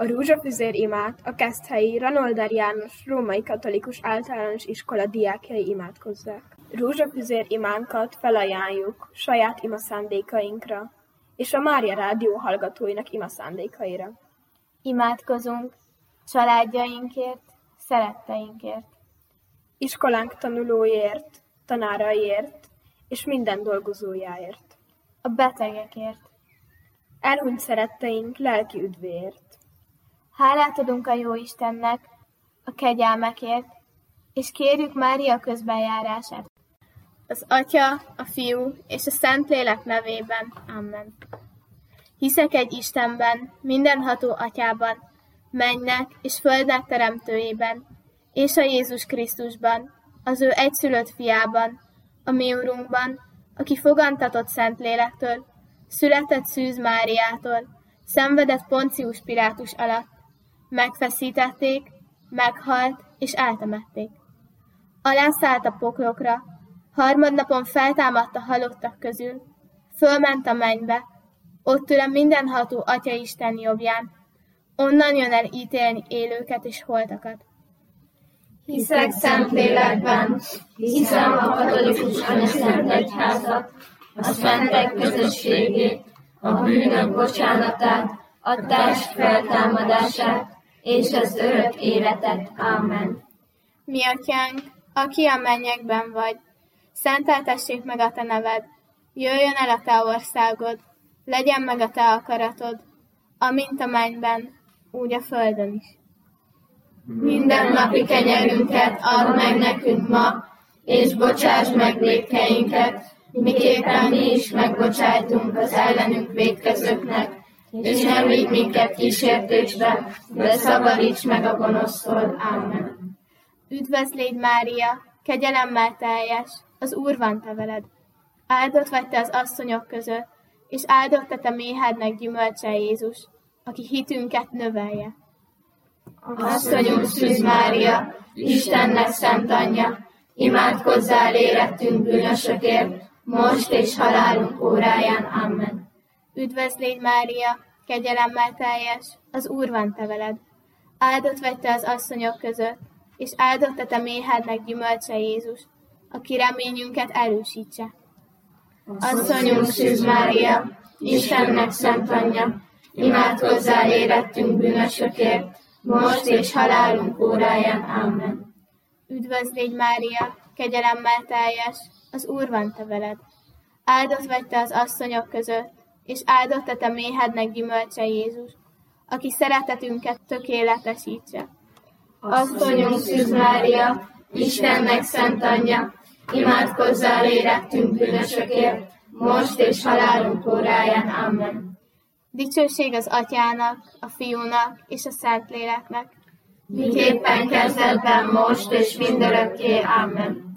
A Rózsafüzér imát a Keszthelyi Ranolder János Római Katolikus Általános Iskola diákjai imádkozzák. Rózsafüzér imánkat felajánljuk saját imaszándékainkra és a Mária Rádió hallgatóinak imaszándékaira. Imádkozunk családjainkért, szeretteinkért, iskolánk tanulóiért, tanáraiért és minden dolgozójáért, a betegekért, elhunyt szeretteink lelki üdvéért. Hálát adunk a Jóistennek a kegyelmekért, és kérjük Mária közbenjárását. Az Atya, a Fiú és a Szentlélek nevében. Amen. Hiszek egy Istenben, mindenható Atyában, mennynek és földnek teremtőjében, és a Jézus Krisztusban, az ő egyszülött fiában, a mi Urunkban, aki fogantatott Szentlélektől, született Szűz Máriától, szenvedett Poncius Pilátus alatt, megfeszítették, meghalt és eltemették. Alászállt a poklokra, harmadnapon feltámadt a halottak közül, fölment a mennybe, ott ül a mindenható Atyaisten jobbján, onnan jön el ítélni élőket és holtakat. Hiszek Szentlélekben, hiszem a katolikus anyaszent egyházat, a szentek közösségét, a bűnök bocsánatát, a test feltámadását és az örök életet. Amen. Mi Atyánk, aki a mennyekben vagy, szenteltessék meg a te neved, jöjjön el a te országod, legyen meg a te akaratod, amint a mennyben, úgy a földön is. Mindennapi kenyerünket add meg nekünk ma, és bocsáss meg vétkeinket, miképpen mi is megbocsájtunk az ellenünk vétkezőknek, és nem vigy minket kísértésbe, de szabadíts meg a gonosztól. Amen. Üdvözlégy Mária, kegyelemmel teljes, az Úr van te veled. Áldott vagy te az asszonyok között, és áldott te méhednek gyümölcse Jézus, aki hitünket növelje. Asszonyunk Szűz Mária, Istennek szent anyja, imádkozzál érettünk bűnösökért, most és halálunk óráján. Amen. Üdvözlégy Mária, kegyelemmel teljes, az Úr van te veled. Áldott vagy te az asszonyok között, és áldott te méhednek gyümölcse Jézus, aki reményünket erősítse. Asszonyunk Szűz Mária, Istennek szent anyja, imádkozzál érettünk bűnösökért, most és halálunk óráján. Amen. Üdvözlégy Mária, kegyelemmel teljes, az Úr van te veled. Áldott vagy te az asszonyok között, és áldott te méhednek gyümölcse Jézus, aki szeretetünket tökéletesítse. Asszonyunk Szűz Mária, Istennek szent anyja, imádkozzál érettünk bűnösökért, most és halálunk óráján. Amen. Dicsőség az Atyának, a Fiúnak és a Szentléleknek, miképpen kezdetben, most és mindörökké. Amen.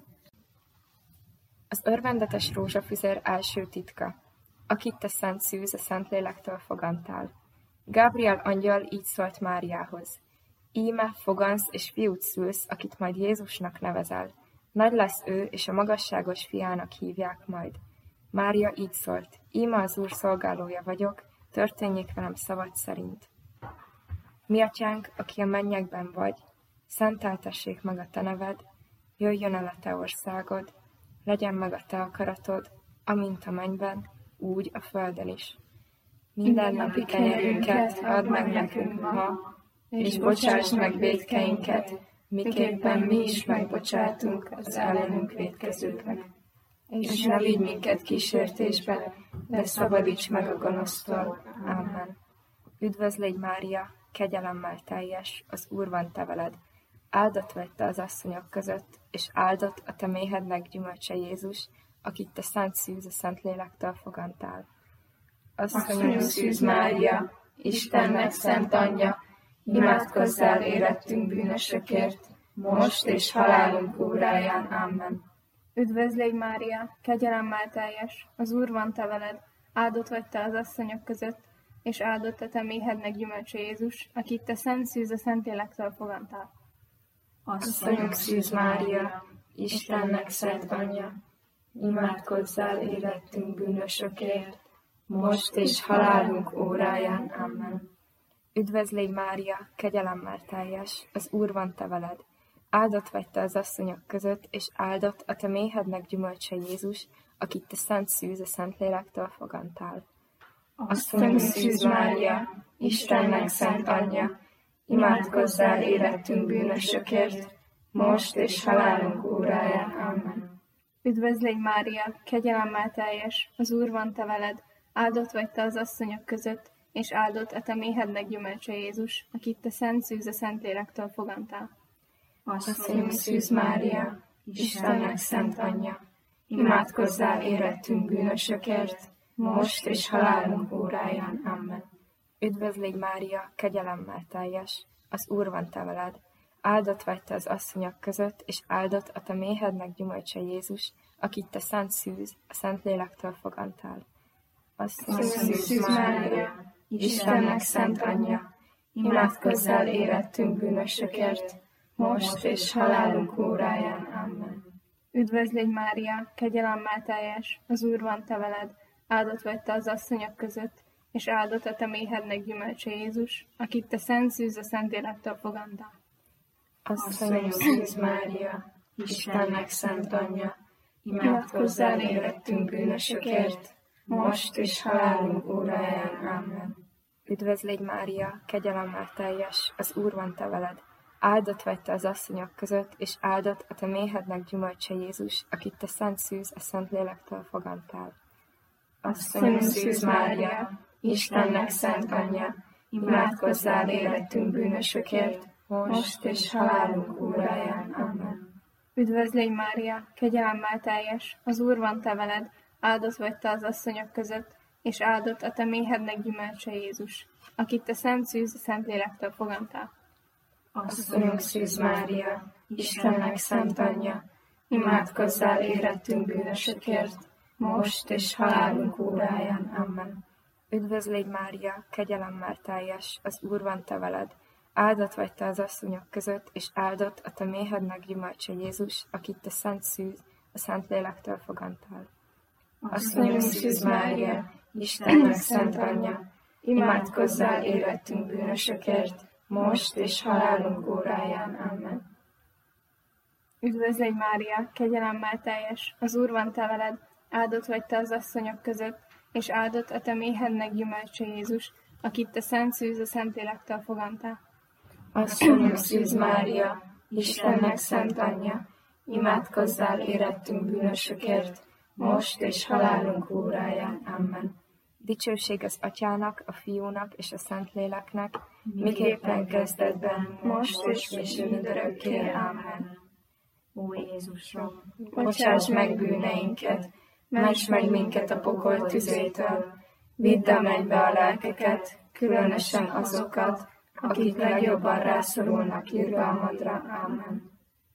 Az örvendetes rózsafüzér első titka, akit te Szent Szűz a Szentlélektől fogantál. Gabriel angyal így szólt Máriához: íme fogansz és fiút szülsz, akit majd Jézusnak nevezel. Nagy lesz ő, és a magasságos fiának hívják majd. Mária így szólt: íme az Úr szolgálója vagyok, történjék velem szavad szerint. Mi Atyánk, aki a mennyekben vagy, szenteltessék meg a te neved, jöjjön el a te országod, legyen meg a te akaratod, amint a mennyben, úgy a földön is. Mindennapi kenyerünket add meg nekünk ma, és bocsáss meg vétkeinket, miképpen mi is megbocsátunk az ellenünk vétkezőknek. És ne vigy minket kísértésbe, de szabadíts meg a gonosztól. Amen. Üdvözlégy Mária, kegyelemmel teljes, az Úr van te veled. Áldott vagy te az asszonyok között, és áldott a te méhednek gyümölcse Jézus, akit te Szent Szűz a Szentlélektől fogantál. Asszonyunk Szűz Mária, Istennek szent anyja, imádkozzál érettünk bűnösökért, most és halálunk óráján. Amen. Üdvözlégy Mária, kegyelemmel teljes, az Úr van te veled, áldott vagy te az asszonyok között, és áldott a te méhednek gyümölcse Jézus, akit te Szent Szűz a Szentlélektől fogantál. Asszonyunk Szűz Mária, Istennek szent anyja, imádkozzál érettünk bűnösökért, most és halálunk óráján. Amen. Üdvözl légy, Mária, kegyelemmel teljes, az Úr van te veled. Áldott vagy te az asszonyok között, és áldott a te méhednek gyümölcse Jézus, akit te szent szűz a Szentlélektől fogantál. Asszonyunk szűz Mária, Istennek szent anyja, imádkozzál érettünk bűnösökért, most és halálunk óráján. Amen. Üdvözl légy, Mária, kegyelemmel teljes, az Úr van te veled, áldott vagy te az asszonyok között, és áldott a te méhednek gyümölcse Jézus, akit te szent szűz a Szentlélektől fogantál. Asszonyunk szűz Mária, Istennek szent anyja, imádkozzál érettünk bűnösökért, most és halálunk óráján. Amen. Üdvözl légy, Mária, kegyelemmel teljes, az Úr van te veled, áldott vagy te az asszonyok között, és áldott a te méhednek gyümölcse Jézus, akit te szent szűz a Szentlélektől fogantál. Asszonyunk szűz Mária, Istennek szent anyja, imádkozzál érettünk bűnösökért, most és halálunk óráján. Amen. Üdvözl légy, Mária, kegyelemmel teljes, az Úr van te veled, áldott vagy te az asszonyok között, és áldott a te méhednek gyümölcse Jézus, akit te szent szűz a Szentlélektől fogantál. Asszonyunk szűz Mária, Istennek szent anyja, imádkozzál érettünk bűnösökért, most és halálunk óráján. Amen. Üdvözl légy, Mária, kegyelemmel teljes, az Úr van te veled, áldott vagy te az asszonyok között, és áldott a te méhednek gyümölcse Jézus, akit te szent szűz a Szentlélektől fogantál. Asszonyunk szűz Mária, Istennek szent anyja, imádkozzál érettünk bűnösökért, most és halálunk óráján. Amen. Üdvözl légy, Mária, kegyelemmel teljes, az Úr van te veled, áldott vagy te az asszonyok között, és áldott a te méhednek gyümölcse Jézus, akit te szent szűz a Szentlélektől fogantál. Asszonyunk szűz Mária, Istennek szent anyja, imádkozzál érettünk bűnösökért, most és halálunk óráján. Amen. Üdvözl légy, Mária, kegyelemmel teljes, az Úr van te veled, áldott vagy te az asszonyok között, és áldott a te méhednek gyümölcse Jézus, akit te szent szűz a Szentlélektől fogantál. Asszonyunk szűz Mária, Istennek szent anyja, imádkozzál érettünk bűnösökért, most és halálunk óráján. Amen. Üdvözl légy, Mária, kegyelemmel teljes, az Úr van te veled, áldott vagy te az asszonyok között, és áldott a te méhednek gyümölcse Jézus, akit te szent szűz a Szentlélektől fogantál. Asszonyunk szűz Mária, Istennek szent anyja, imádkozzál érettünk bűnösökért, most és halálunk óráján. Amen. Dicsőség az Atyának, a Fiúnak és a Szentléleknek, miképpen kezdetben, most és mindörökké. Amen. Ó Jézusom, bocsáss meg bűneinket, ments meg minket a pokol tüzétől, vidd a mennybe a lelkeket, különösen azokat, akik legjobban rászorulnak irgalmadra. Amen.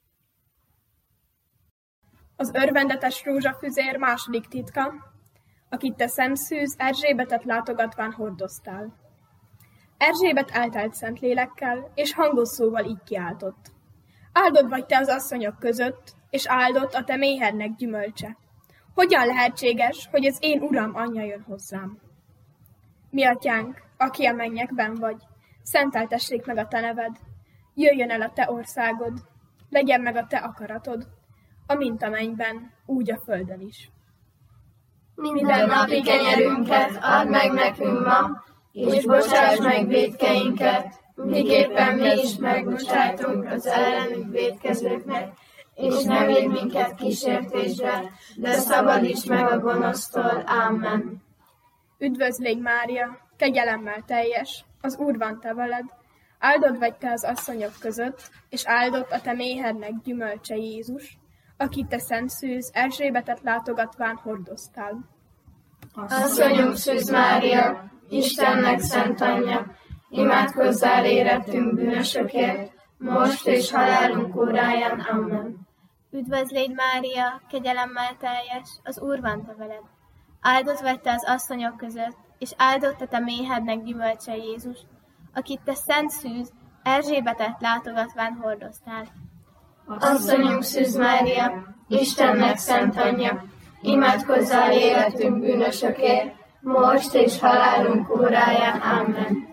Az örvendetes rózsafüzér második titka, akit te szent szűz Erzsébetet látogatván hordoztál. Erzsébet eltelt Szentlélekkel, és hangos szóval így kiáltott. Áldott vagy te az asszonyok között, és áldott a te méhednek gyümölcse. Hogyan lehetséges, hogy az én Uram anyja jön hozzám? Mi atyánk, aki a mennyekben vagy, szenteltessék meg a te neved, jöjjön el a te országod, legyen meg a te akaratod, amint a mennyben, úgy a földön is. Minden napi kenyerünket add meg nekünk ma, és bocsáss meg vétkeinket, miképpen mi is megbocsájtunk az ellenünk vétkezőknek, és ne védj minket kísértésbe, de szabadíts meg a gonosztól. Amen. Üdvözl légy, Mária, kegyelemmel teljes, az Úr van te veled, áldott vagy te az asszonyok között, és áldott a te méhednek gyümölcse Jézus, akit te szent szűz Erzsébetet látogatván hordoztál. Asszonyunk szűz Mária, Istennek szent anyja, imádkozzál érettünk bűnösökért, most és halálunk óráján. Amen. Üdvözl légy, Mária, kegyelemmel teljes, az Úr van te veled. Áldott vagy te az asszonyok között, és áldott a te méhednek gyümölcse Jézus, akit te szent szűz Erzsébetet látogatván hordoztál. Asszonyunk szűz Mária, Istennek szent anyja, imádkozzál érettünk bűnösökért, most és halálunk óráján. Amen.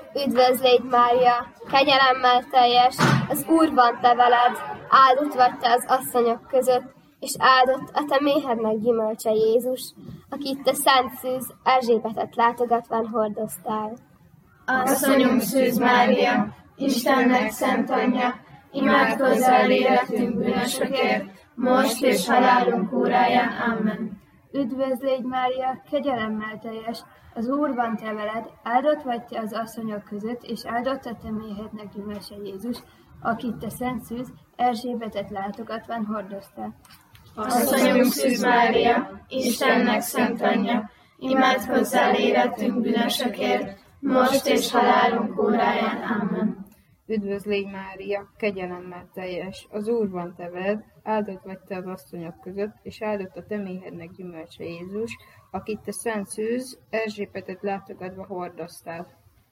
Üdvözl légy, Mária, kegyelemmel teljes, az Úr van te veled, áldott vagy te az asszonyok között, és áldott a te méhednek gyümölcse Jézus, akit te szent szűz Erzsébetet látogatván hordoztál. Asszonyunk Szűz Mária, Istennek szent anyja, imádkozzál életünk bűnösökért, most és halálunk óráján. Amen. Üdvözl légy, Mária, kegyelemmel teljes, az Úr van te veled, áldott vagy te az asszonyok között, és áldott a te méhednek gyümölcse Jézus, akit te szent szűz Erzsébetet látogatván hordoztál. Asszonyunk Szűz Mária, Istennek szent anyja, imádkozzál életünk bűnösökért, most és halálunk óráján. Amen. Üdvözl légy, Mária, kegyelemmel teljes, az Úr van te veled, áldott vagy te az asszonyok között, és áldott a te méhednek gyümölcse Jézus, akit te szent szűz Erzsébetet látogatva hordoztál.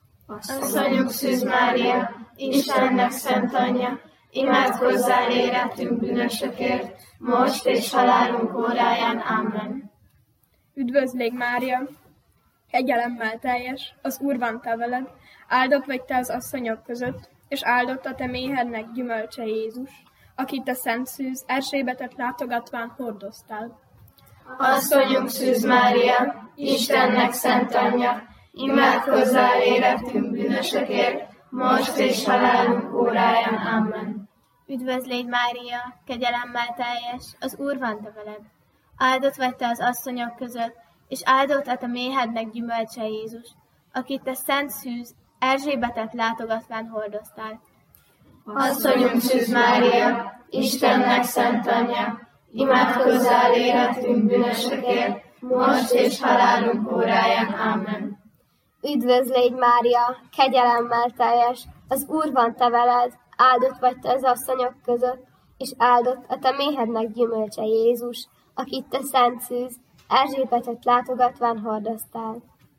Asszonyunk Szűz Mária, Istennek szent anyja, imádkozzál életünk bűnösökért, most és halálunk óráján. Amen. Üdvözl légy, Mária, kegyelemmel teljes, az Úr van te veled, áldott vagy te az asszonyok között, és áldott a te méhednek gyümölcse Jézus, akit te szent szűz Erzsébetet látogatván hordoztál. Asszonyunk Szűz Mária, Istennek szent anyja, imádkozzál életünk bűnösökért, most és halálunk óráján. Amen. Üdvözl légy, Mária, kegyelemmel teljes, az Úr van te veled, áldott vagy te az asszonyok között, és áldott a te méhednek gyümölcse Jézus, akit te szent szűz Erzsébetet látogatván hordoztál. Asszonyunk Szűz Mária, Istennek szent anyja, imádkozzál életünk bűnösökért, most és halálunk óráján. Amen. Üdvözl légy, Mária, kegyelemmel teljes, az Úr van te veled, áldott vagy te az asszonyok között, és áldott a te méhednek gyümölcse Jézus, akit te szent szűz Erzsébetet látogatván hordoztál.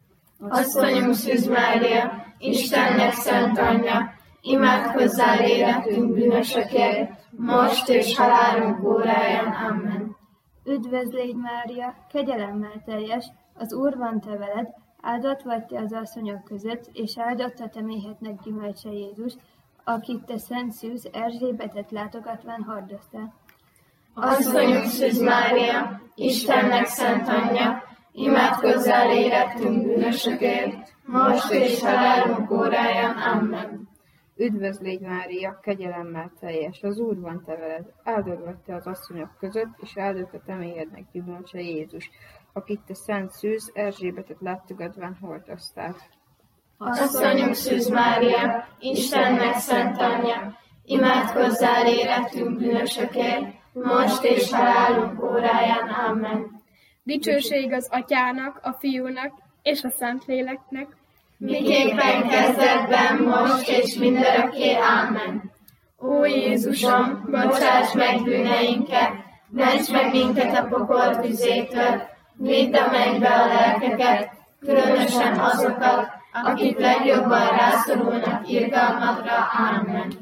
Asszonyunk Szűz Mária, Istennek szent anyja, imádkozzál életünk bűnösökért, most és halálunk óráján. Amen. Üdvözl légy, Mária, kegyelemmel teljes, az Úr van te veled, áldott vagy te az asszonyok között, és áldott a te méhednek gyümölcse Jézus, akit te szent szűz Erzsébetet látogatván hordoztál. Asszonyunk Szűz Mária, Istennek szent anyja, imádkozzál életünk bűnösökért, most és halálunk óráján. Amen. Üdvözl légy, Mária, kegyelemmel teljes, az Úr van te veled, áldott vagy te az asszonyok között, és áldott a te méhednek gyümölcse Jézus, akit te szent szűz Erzsébetet látogatván hordoztál. Asszonyunk Szűz Mária, Istennek szent anyja, imádkozzál életünk bűnösökért, most és halálunk óráján. Amen. Dicsőség az Atyának, a Fiúnak és a Szentléleknek, miképpen kezdetben, most és mindörökké. Amen. Ó Jézusom, bocsáss meg bűneinket, ments meg minket a pokol tüzétől, vidd a mennybe a lelkeket, különösen azokat, akik legjobban rászorulnak irgalmadra. Amen.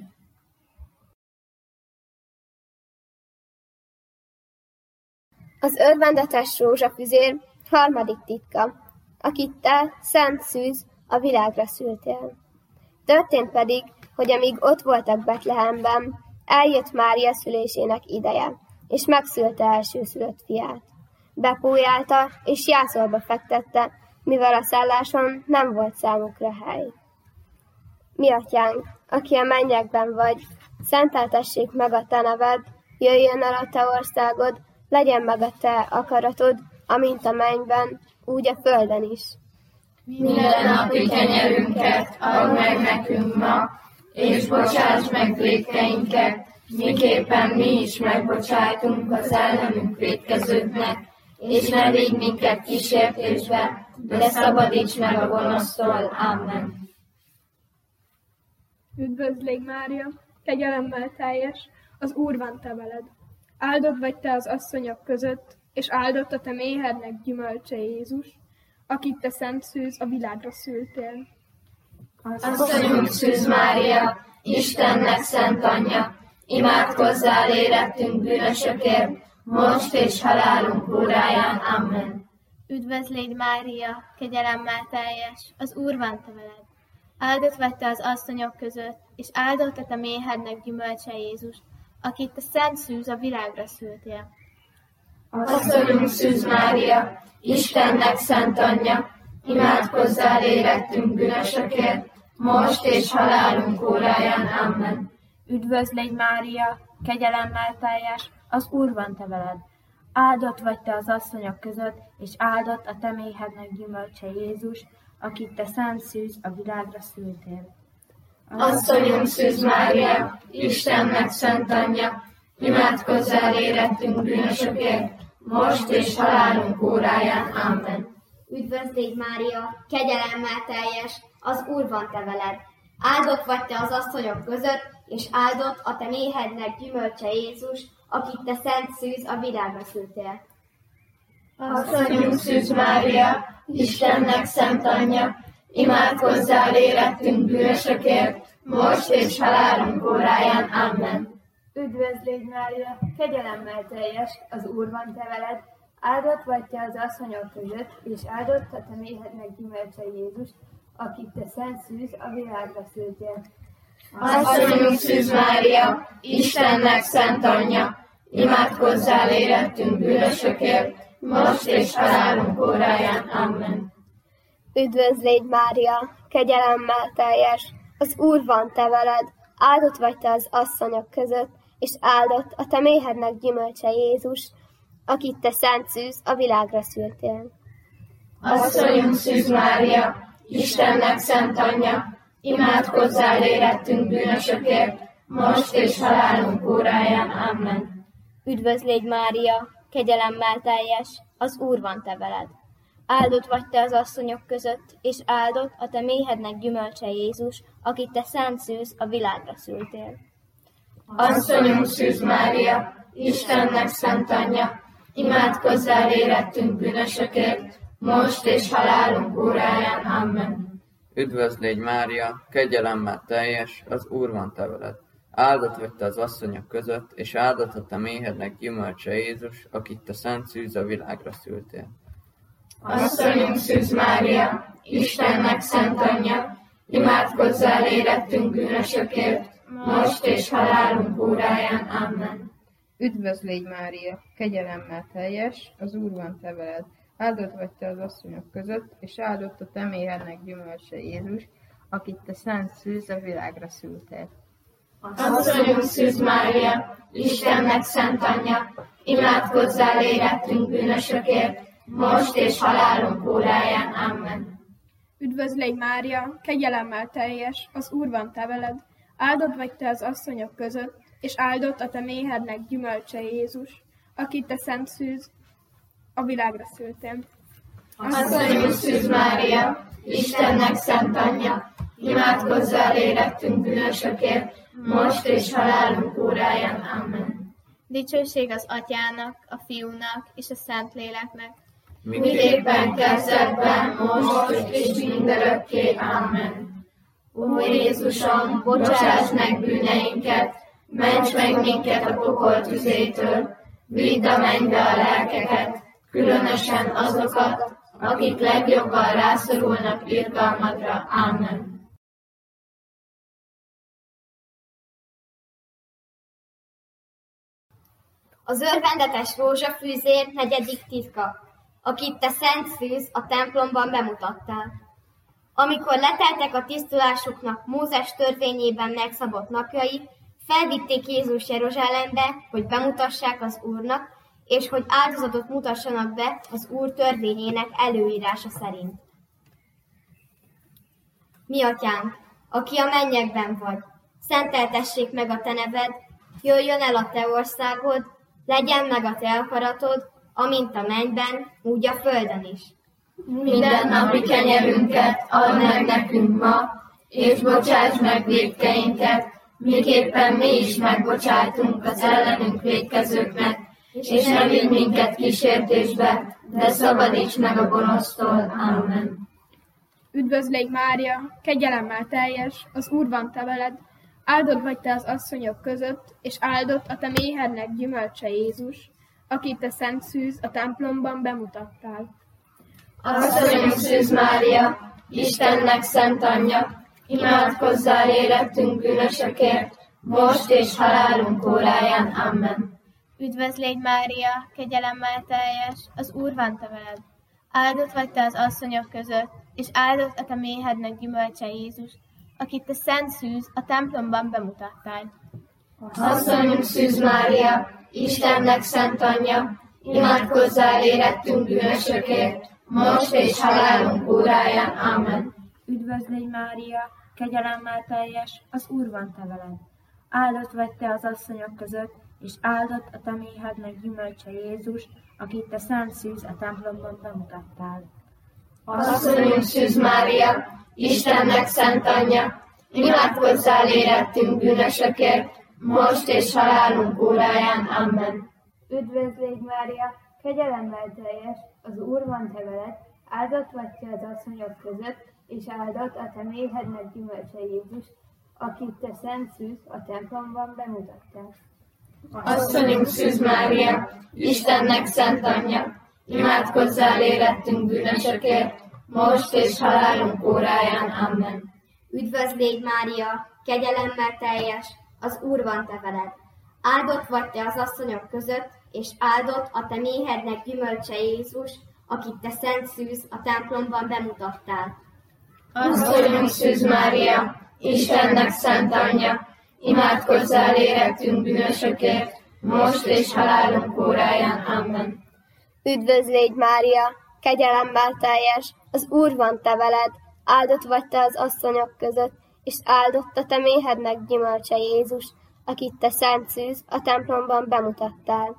Az örvendetes rózsafüzér harmadik titka, akit te, szent szűz, a világra szültél. Történt pedig, hogy amíg ott voltak Betlehemben, eljött Mária szülésének ideje, és megszülte elsőszülött fiát. Bepójálta, és jászolba fektette, mivel a szálláson nem volt számukra hely. Mi atyánk, aki a mennyekben vagy, szenteltessék meg a te neved, jöjjön el a te országod, legyen meg a te akaratod, amint a mennyben, úgy a földön is. Minden napi kenyerünket add meg nekünk ma, és bocsáss meg vétkeinket, miképpen mi is megbocsájtunk az ellenünk vétkezőknek, és ne vigy minket kísértésbe, de szabadíts meg a gonosztól. Amen. Üdvözl légy, Mária, kegyelemmel teljes, az Úr van te veled. Áldott vagy te az asszonyok között, és áldott a te méhednek gyümölcse Jézus, akit te szent szűz a világra szültél. Asszonyunk Szűz Mária, Istennek szent anyja, imádkozzál életünk bűnösökért, most és halálunk óráján. Amen. Üdvözl légy, Mária, kegyelemmel teljes, az Úr van te veled. Áldott vagy te az asszonyok között, és áldott a te méhednek gyümölcse Jézus, akit te szent szűz a világra szültél. Asszonyunk Szűz Mária, Istennek szent anyja, imádkozzál érettünk bűnösökért, most és halálunk óráján. Amen. Üdvözl légy Mária, kegyelemmel teljes, az Úr van te veled. Áldott vagy te az asszonyok között, és áldott a te méhednek gyümölcse Jézus, akit te szent szűz a világra szültél. Asszonyunk Szűz Mária, Istennek szent anyja, imádkozzál érettünk bűnösökért, most és halálunk óráján. Amen. Üdvözl légy Mária, kegyelemmel teljes, az Úr van te veled. Áldott vagy te az asszonyok között, és áldott a te méhednek gyümölcse Jézus, akit te szent szűz a világra szültél. Asszonyunk Szűz Mária, Istennek szent anyja, imádkozzál érettünk bűnösökért, most és halálunk óráján. Amen. Üdvözl légy Mária, kegyelemmel teljes, az Úr van te veled. Áldott vagy te az asszonyok között, és áldott a te méhednek gyümölcse Jézus, akit te szent szűz a világra szültél. Asszonyunk Szűz Mária, Istennek szent anyja, imádkozzál érettünk bűnösökért, most és halálunk óráján. Amen. Üdvözl légy Mária, kegyelemmel teljes, az Úr van te veled. Áldott vagy te az asszonyok között, és áldott a te méhednek gyümölcse Jézus, akit te szent szűz a világra szültél. Asszonyunk Szűz Mária, Istennek szent anyja, imádkozzál érettünk bűnösökért, most és halálunk óráján. Amen. Üdvözl légy Mária, kegyelemmel teljes, az Úr van te veled. Áldott vagy te az asszonyok között, és áldott a te méhednek gyümölcse Jézus, akit te szent szűz a világra szültél. Asszonyunk Szűz Mária, Istennek szent anyja, imádkozzál érettünk bűnösökért, most és halálunk óráján. Amen. Üdvözl légy Mária, kegyelemmel teljes, az Úr van te veled. Áldott vagy te az asszonyok között, és áldott a te méhednek gyümölcse Jézus, akit te szent szűz a világra szültél. Asszonyunk Szűz Mária, Istennek szent anyja, imádkozzál érettünk bűnösökért, most és halálunk óráján. Amen. Üdvözl légy Mária, kegyelemmel teljes, az Úr van te veled. Áldott vagy te az asszonyok között, és áldott a te méhednek gyümölcse Jézus, akit te szent szűz a világra szültél. Asszonyunk Szűz Mária, Istennek szent anyja, imádkozzál érettünk bűnösökért, most és halálunk óráján. Amen. Üdvözl légy Mária, kegyelemmel teljes, az Úr van te veled. Áldott vagy te az asszonyok között, és áldott a te méhednek gyümölcse Jézus, akit te szent szűz a világra szültél. Asszonyunk Szűz Mária, Istennek szent anyja, imádkozzál érettünk bűnösökért, most és halálunk óráján. Amen. Dicsőség az Atyának, a Fiúnak és a Szentléleknek, miképpen kezdetben, most és mindörökké. Amen. Ó Jézusom, bocsáss meg bűneinket, ments meg minket a pokol tüzétől, vidd a mennybe a lelkeket, különösen azokat, akik legjobban rászorulnak irgalmadra. Amen. Az örvendetes rózsafűzér 4. titka, akit te szent szűz a templomban bemutattál. Amikor leteltek a tisztulásuknak Mózes törvényében megszabott napjai, felvitték Jézus Jeruzsálembe, hogy bemutassák az Úrnak, és hogy áldozatot mutassanak be az Úr törvényének előírása szerint. Mi atyánk, aki a mennyekben vagy, szenteltessék meg a te neved, jöjjön el a te országod, legyen meg a te akaratod, amint a mennyben, úgy a földön is. Mindennapi kenyerünket add meg nekünk ma, és bocsáss meg vétkeinket, miképpen mi is megbocsátunk az ellenünk vétkezőknek, és ne vigy minket kísértésbe, de szabadíts meg a gonosztól. Amen. Üdvözl légy Mária, kegyelemmel teljes, az Úr van te veled. Áldott vagy te az asszonyok között, és áldott a te méhednek gyümölcse Jézus, akit te szent szűz a templomban bemutattál. Asszonyunk Szűz Mária, Istennek szent anyja, imádkozzál érettünk bűnösökért, most és halálunk óráján. Amen. Üdvözl légy Mária, kegyelemmel teljes, az Úr van te veled. Áldott vagy te az asszonyok között, és áldott a te méhednek gyümölcse Jézus, akit te szent szűz a templomban bemutattál. Asszonyunk Szűz Mária, Istennek szent anyja, imádkozzál érettünk bűnösökért, most és halálunk óráján. Amen. Üdvözl légy Mária, kegyelemmel teljes, az Úr van te veled. Áldott vagy te az asszonyok között, és áldott a te méhednek gyümölcse Jézus, akit te szent szűz a templomban bemutattál. Asszonyunk Szűz Mária, Istennek szent anyja, imádkozzál érettünk bűnösökért, most és halálunk óráján. Amen. Üdvözl légy Mária, kegyelemmel teljes, az Úr van te veled, áldott vagy te az asszonyok között, és áldott a te méhednek gyümölcse Jézus, akit te szent szűz a templomban bemutattál. Asszonyunk Szűz Mária, Istennek szent anyja, imádkozzál érettünk bűnösökért, most és halálunk óráján. Amen. Üdvözl légy Mária, kegyelemmel teljes, az Úr van te veled. Áldott vagy te az asszonyok között, és áldott a te méhednek gyümölcse Jézus, akit te szent szűz a templomban bemutattál. Asszonyunk Szűz Mária, Istennek szent anyja, imádkozzál érettünk bűnösökért, most és halálunk óráján. Amen. Üdvözl légy Mária, kegyelemmel teljes, az Úr van te veled, áldott vagy te az asszonyok között, és áldott a te méhednek gyümölcse Jézus, akit te szent szűz a templomban bemutattál.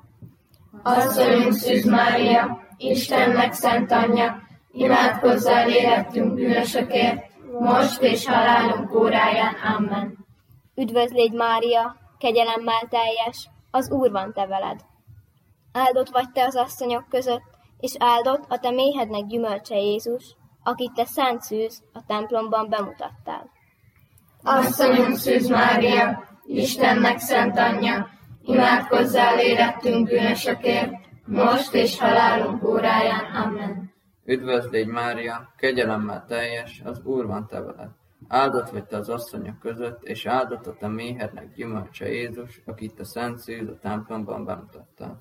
Asszonyunk Szűz Mária, Istennek szent anyja, imádkozzál érettünk bűnösökért, most és halálunk óráján. Amen. Üdvözl légy Mária, kegyelemmel teljes, az Úr van te veled. Áldott vagy te az asszonyok között, és áldott a te méhednek gyümölcse Jézus, akit te szent szűz a templomban bemutattál. Asszonyunk Szűz Mária, Istennek szent anyja, imádkozzál érettünk bűnösökért, most és halálunk óráján. Amen. Üdvözl légy Mária, kegyelemmel teljes, az Úr van te veled. Áldott vagy te az asszonyok között, és áldott a te méhednek gyümölcse Jézus, akit te szent szűz a templomban bemutattál.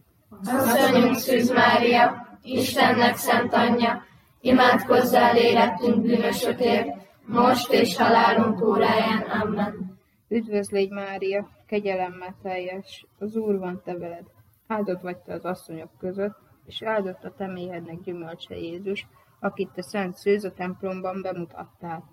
Asszonyunk Szűz Mária, Istennek szent anyja, imádkozzál érettünk bűnösökért, most és halálunk óráján. Amen. Üdvözl légy Mária, kegyelemmel teljes, az Úr van te veled. Áldott vagy te az asszonyok között, és áldott a te méhednek gyümölcse Jézus, akit te szent szűz a templomban bemutattál.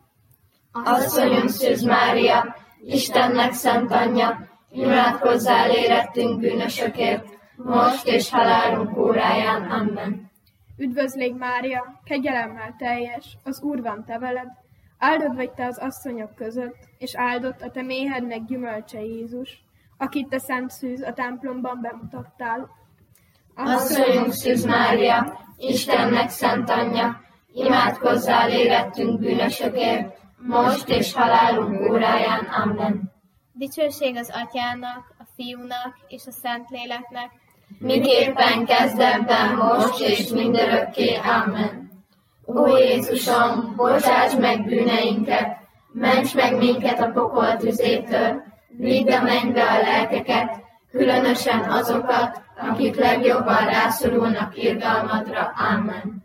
Asszonyunk Szűz Mária, Istennek szent anyja, imádkozzál érettünk bűnösökért, most és halálunk óráján. Amen. Üdvözl légy Mária, kegyelemmel teljes, az Úr van te veled, áldott vagy te az asszonyok között, és áldott a te méhednek gyümölcse Jézus, akit te szent szűz a templomban bemutattál. Asszonyunk Szűz Mária, Istennek szent anyja, imádkozzál érettünk bűnösökért, most és halálunk óráján. Amen. Dicsőség az Atyának, a Fiúnak és a Szentléleknek, miképpen kezdetben, most és mindörökké. Amen. Ó Jézusom, bocsáss meg bűneinket, ments meg minket a pokol tüzétől, vidd a mennybe a lelkeket, különösen azokat, akik legjobban rászorulnak irgalmadra. Amen.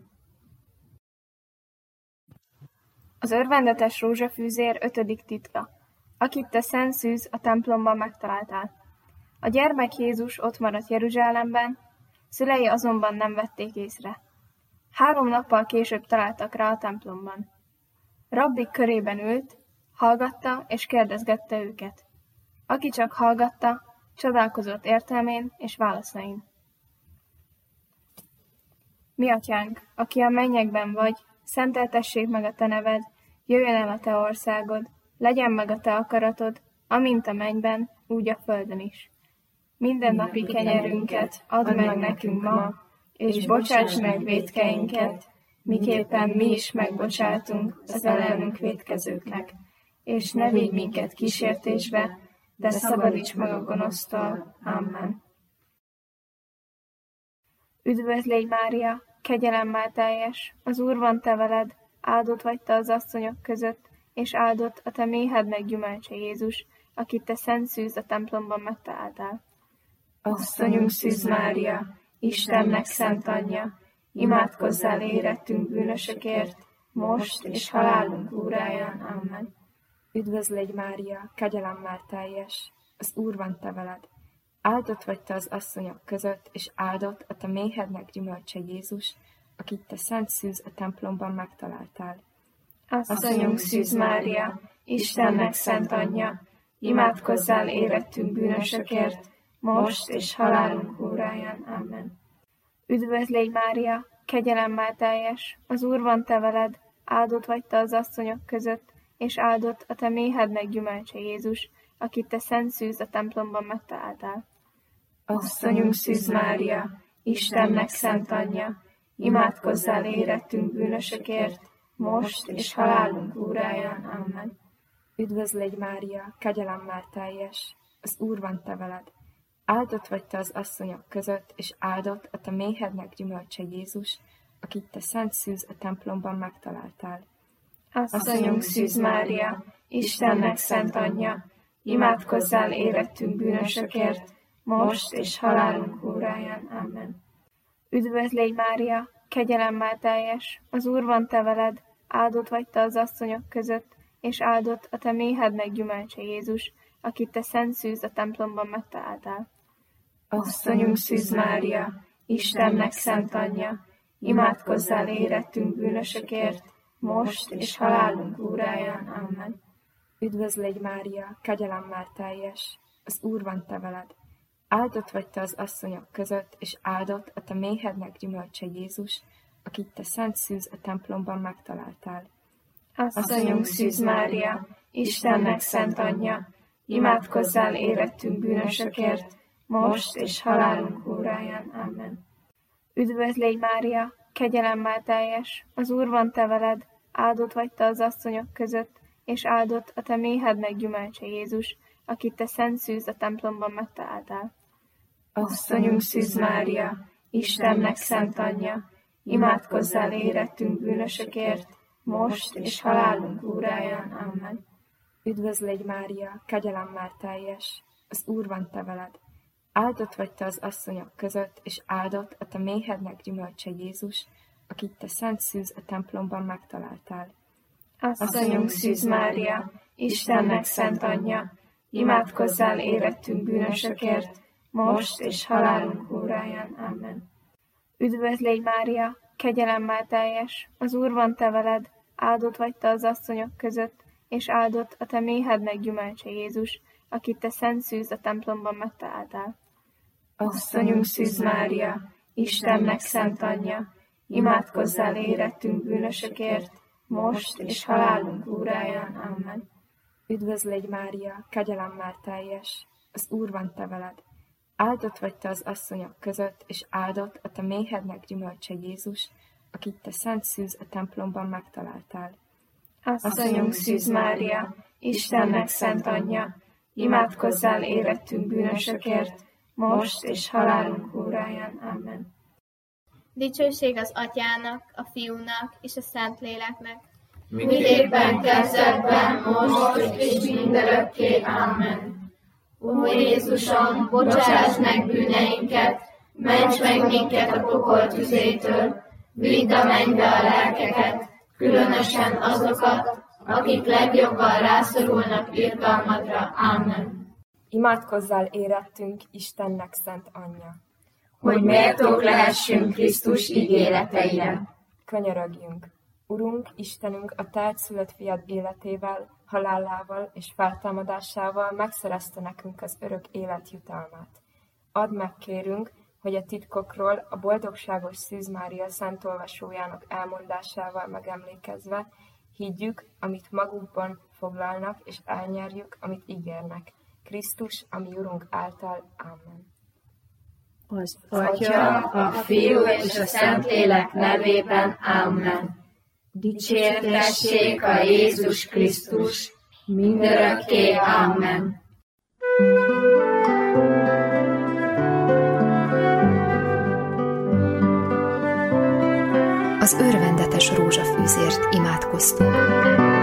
Az örvendetes rózsafűzér 5. titka, akit te szent szűz a templomban megtaláltál. A gyermek Jézus ott maradt Jeruzsálemben, szülei azonban nem vették észre. 3 nappal később találtak rá a templomban. Rabbik körében ült, hallgatta és kérdezgette őket. Aki csak hallgatta, csodálkozott értelmén és válaszain. Mi atyánk, aki a mennyekben vagy, szenteltessék meg a te neved, jöjjön el a te országod, legyen meg a te akaratod, amint a mennyben, úgy a földön is. Minden napi kenyerünket add meg nekünk ma, és bocsáss meg vétkeinket, miképpen mi is megbocsátunk az ellenünk vétkezőknek. És ne vigy minket kísértésbe, de szabadíts meg a gonosztól. Amen. Üdvözl légy Mária, kegyelemmel teljes, az Úr van te veled, áldott vagy te az asszonyok között, és áldott a te méhednek gyümölcse Jézus, akit te szent szűz a templomban megtaláltál. Asszonyunk Szűz Mária, Istennek szent anyja, imádkozzál érettünk bűnösökért, most és halálunk óráján. Amen. Üdvözl légy Mária, kegyelemmel teljes, az Úr van te veled. Áldott vagy te az asszonyok között, és áldott a te méhednek gyümölcse Jézus, akit te szent szűz a templomban megtaláltál. Asszonyunk Szűz Mária, Istennek szent anyja, imádkozzál érettünk bűnösökért, most és halálunk óráján. Amen. Üdvözl légy Mária, kegyelemmel teljes, az Úr van te veled, áldott vagy te az asszonyok között, és áldott a te méhednek gyümölcse Jézus, akit te szent szűz a templomban megtaláltál. Asszonyunk Szűz Mária, Istennek szent anyja, imádkozzál érettünk bűnösökért, most és halálunk óráján. Amen. Üdvözl légy Mária, kegyelemmel teljes, az Úr van te veled, áldott vagy te az asszonyok között, és áldott a te méhednek gyümölcse Jézus, akit te szent szűz a templomban megtaláltál. Asszonyunk Szűz Mária, Istennek szent anyja, imádkozzál érettünk bűnösökért, most és halálunk óráján. Amen. Üdvözl légy Mária, kegyelemmel teljes, az Úr van te veled, áldott vagy te az asszonyok között, és áldott a te méhednek gyümölcse Jézus, akit te szent szűz a templomban megtaláltál. Asszonyunk Szűz Mária, Istennek szent anyja, imádkozzál érettünk bűnösökért, most és halálunk óráján. Amen. Üdvözl légy Mária, kegyelemmel teljes, az Úr van te veled, áldott vagy te az asszonyok között, és áldott a te méhednek gyümölcse Jézus, akit te szent szűz a templomban megtaláltál. Asszonyunk Szűz Mária, Istennek szent anyja, imádkozzál érettünk bűnösökért, most és halálunk óráján. Amen. Üdvözl légy Mária, kegyelemmel teljes, az Úr van te veled, áldott vagy te az asszonyok között, és áldott a te méhednek gyümölcse Jézus, akit te szent szűz a templomban megtaláltál. Asszonyunk Szűz Mária, Istennek szent anyja, imádkozzál érettünk bűnösökért, most és halálunk óráján. Amen. Üdvözl légy Mária, kegyelemmel teljes, az Úr van te veled, áldott vagy te az asszonyok között, és áldott a te méhednek gyümölcse Jézus, akit te szent szűz a templomban megtaláltál. Asszonyunk Szűz Mária, Istennek szent anyja, imádkozzál érettünk bűnösökért, most és halálunk óráján. Amen. Üdvözl légy Mária, kegyelemmel teljes, az Úr van te veled, áldott vagy te az asszonyok között, és áldott a te méhednek gyümölcse Jézus, akit te szent szűz a templomban megtaláltál. Asszonyunk Szűz Mária, Istennek szent anyja, imádkozzál érettünk bűnösökért, most és halálunk óráján. Amen. Üdvözl légy Mária, kegyelemmel teljes, az Úr van te veled, áldott vagy te az asszonyok között, és áldott a te méhednek gyümölcse Jézus, akit te szent szűz a templomban megtaláltál. Asszonyunk Szűz Mária, Istennek szent anyja, imádkozzál érettünk bűnösökért, most és halálunk óráján. Amen. Dicsőség az Atyának, a Fiúnak és a Szentléleknek, miképpen kezdetben, most és mindörökké. Amen. Ó Jézusom, bocsáss meg bűneinket, ments meg minket a pokol tüzétől, vidd a mennybe a lelkeket, különösen azokat, akik legjobban rászorulnak irgalmadra. Amen. Imádkozzál érettünk, Istennek szent anyja, hogy méltók lehessünk Krisztus ígéreteire. Könyörögjünk! Urunk, Istenünk, a te egyszülött fiad életével, halálával és feltámadásával megszerezte nekünk az örök élet jutalmát. Add meg, kérünk, hogy a titkokról a boldogságos Szűz Mária szent olvasójának elmondásával megemlékezve higgyük, amit magukban foglalnak, és elnyerjük, amit ígérnek. Krisztus, a mi Urunk által. Amen. Az Atya, a Fiú és a Szentlélek nevében. Amen. Dicsértessék a Jézus Krisztus, mindörökké. Amen. Az örvendetes rózsafűzért imádkoztunk.